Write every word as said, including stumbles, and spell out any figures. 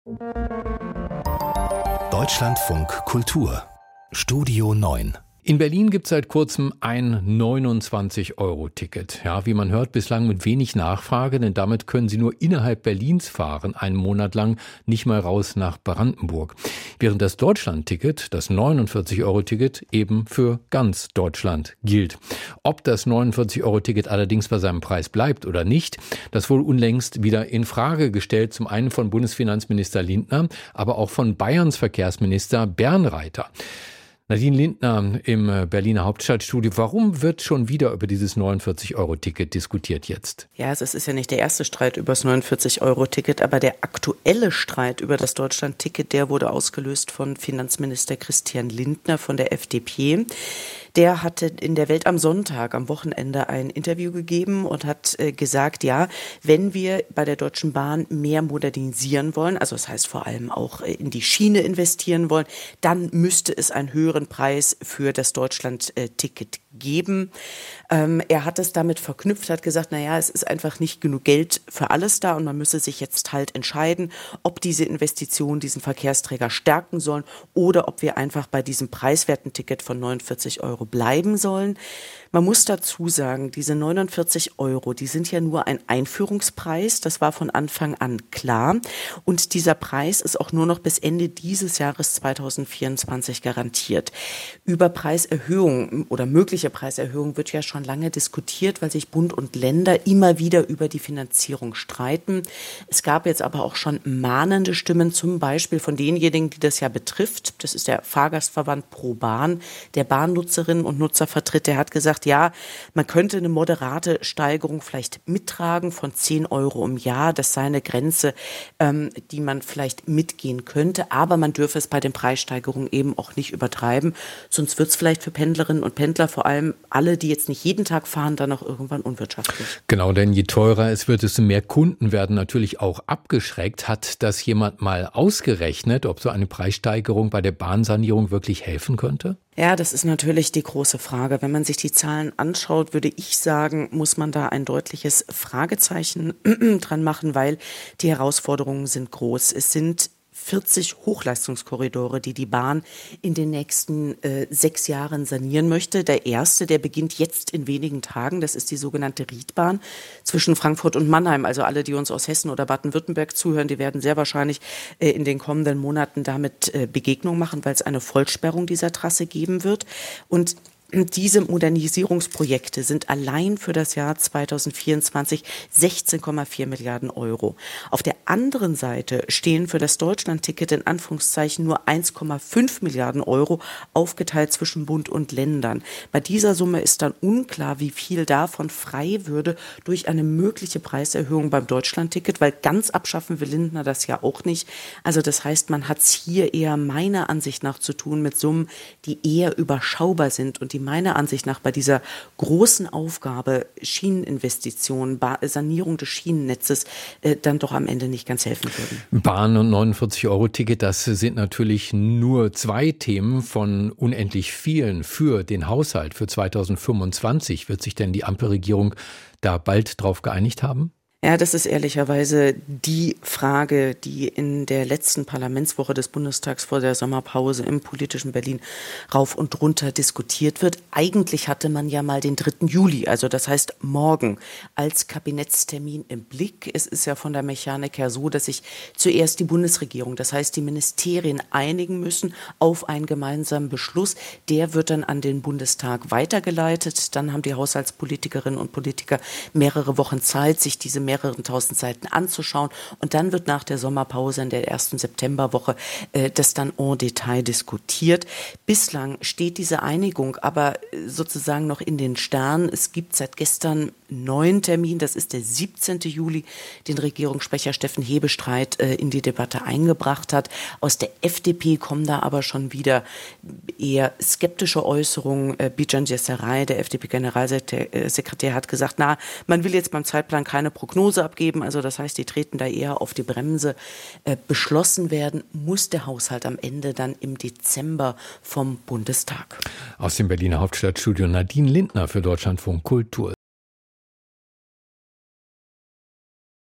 Deutschlandfunk Kultur Studio neun. In Berlin gibt es seit kurzem ein neunundzwanzig-Euro-Ticket. Ja, wie man hört, bislang mit wenig Nachfrage, denn damit können Sie nur innerhalb Berlins fahren, einen Monat lang, nicht mal raus nach Brandenburg. Während das Deutschland-Ticket, das neunundvierzig-Euro-Ticket, eben für ganz Deutschland gilt. Ob das neunundvierzig-Euro-Ticket allerdings bei seinem Preis bleibt oder nicht, das wurde unlängst wieder in Frage gestellt, zum einen von Bundesfinanzminister Lindner, aber auch von Bayerns Verkehrsminister Bernreiter. Nadine Lindner im Berliner Hauptstadtstudio. Warum wird schon wieder über dieses neunundvierzig-Euro-Ticket diskutiert jetzt? Ja, also es ist ja nicht der erste Streit über das neunundvierzig-Euro-Ticket, aber der aktuelle Streit über das Deutschland-Ticket, der wurde ausgelöst von Finanzminister Christian Lindner von der F D P. Der hatte in der Welt am Sonntag, am Wochenende, ein Interview gegeben und hat äh, gesagt, ja, wenn wir bei der Deutschen Bahn mehr modernisieren wollen, also das heißt vor allem auch äh, in die Schiene investieren wollen, dann müsste es einen höheren Preis für das Deutschland-Ticket geben. Ähm, er hat es damit verknüpft, hat gesagt, naja, es ist einfach nicht genug Geld für alles da und man müsse sich jetzt halt entscheiden, ob diese Investitionen diesen Verkehrsträger stärken sollen oder ob wir einfach bei diesem preiswerten Ticket von neunundvierzig Euro bleiben sollen. Man muss dazu sagen, diese neunundvierzig Euro, die sind ja nur ein Einführungspreis. Das war von Anfang an klar. Und dieser Preis ist auch nur noch bis Ende dieses Jahres zweitausendvierundzwanzig garantiert. Über Preiserhöhungen oder mögliche Preiserhöhungen wird ja schon lange diskutiert, weil sich Bund und Länder immer wieder über die Finanzierung streiten. Es gab jetzt aber auch schon mahnende Stimmen, zum Beispiel von denjenigen, die das ja betrifft. Das ist der Fahrgastverband Pro Bahn, der Bahnnutzerinnen und Nutzer vertritt. Der hat gesagt, ja, man könnte eine moderate Steigerung vielleicht mittragen von zehn Euro im Jahr. Das sei eine Grenze, ähm, die man vielleicht mitgehen könnte. Aber man dürfe es bei den Preissteigerungen eben auch nicht übertreiben. Sonst wird es vielleicht für Pendlerinnen und Pendler, vor allem alle, die jetzt nicht jeden Tag fahren, dann auch irgendwann unwirtschaftlich. Genau, denn je teurer es wird, desto mehr Kunden werden natürlich auch abgeschreckt. Hat das jemand mal ausgerechnet, ob so eine Preissteigerung bei der Bahnsanierung wirklich helfen könnte? Ja, das ist natürlich die große Frage. Wenn man sich die Zahlen anschaut, würde ich sagen, muss man da ein deutliches Fragezeichen dran machen, weil die Herausforderungen sind groß. Es sind vierzig Hochleistungskorridore, die die Bahn in den nächsten äh, sechs Jahren sanieren möchte. Der erste, der beginnt jetzt in wenigen Tagen. Das ist die sogenannte Riedbahn zwischen Frankfurt und Mannheim. Also alle, die uns aus Hessen oder Baden-Württemberg zuhören, die werden sehr wahrscheinlich äh, in den kommenden Monaten damit äh, Begegnung machen, weil es eine Vollsperrung dieser Trasse geben wird. Und diese Modernisierungsprojekte sind allein für das Jahr zweitausendvierundzwanzig sechzehn Komma vier Milliarden Euro. Auf der anderen Seite stehen für das Deutschland-Ticket in Anführungszeichen nur eins Komma fünf Milliarden Euro aufgeteilt zwischen Bund und Ländern. Bei dieser Summe ist dann unklar, wie viel davon frei würde durch eine mögliche Preiserhöhung beim Deutschland-Ticket, weil ganz abschaffen will Lindner das ja auch nicht. Also das heißt, man hat es hier eher meiner Ansicht nach zu tun mit Summen, die eher überschaubar sind und die meiner Ansicht nach bei dieser großen Aufgabe Schieneninvestitionen, ba- Sanierung des Schienennetzes äh, dann doch am Ende nicht ganz helfen würden. Bahn- und neunundvierzig-Euro-Ticket, das sind natürlich nur zwei Themen von unendlich vielen für den Haushalt für zweitausendfünfundzwanzig. Wird sich denn die Ampelregierung da bald drauf geeinigt haben? Ja, das ist ehrlicherweise die Frage, die in der letzten Parlamentswoche des Bundestags vor der Sommerpause im politischen Berlin rauf und runter diskutiert wird. Eigentlich hatte man ja mal den dritten Juli, also das heißt morgen, als Kabinettstermin im Blick. Es ist ja von der Mechanik her so, dass sich zuerst die Bundesregierung, das heißt die Ministerien einigen müssen auf einen gemeinsamen Beschluss. Der wird dann an den Bundestag weitergeleitet. Dann haben die Haushaltspolitikerinnen und Politiker mehrere Wochen Zeit, sich diese mehreren tausend Seiten anzuschauen. Und dann wird nach der Sommerpause in der ersten Septemberwoche äh, das dann en Detail diskutiert. Bislang steht diese Einigung aber sozusagen noch in den Sternen. Es gibt seit gestern einen neuen Termin, das ist der siebzehnten Juli, den Regierungssprecher Steffen Hebestreit äh, in die Debatte eingebracht hat. Aus der F D P kommen da aber schon wieder eher skeptische Äußerungen. Äh, Bijan Jesseray, der F D P-Generalsekretär, hat gesagt, na, man will jetzt beim Zeitplan keine Prognose abgeben, also das heißt, die treten da eher auf die Bremse. Äh, beschlossen werden muss der Haushalt am Ende dann im Dezember vom Bundestag. Aus dem Berliner Hauptstadtstudio Nadine Lindner für Deutschlandfunk Kultur.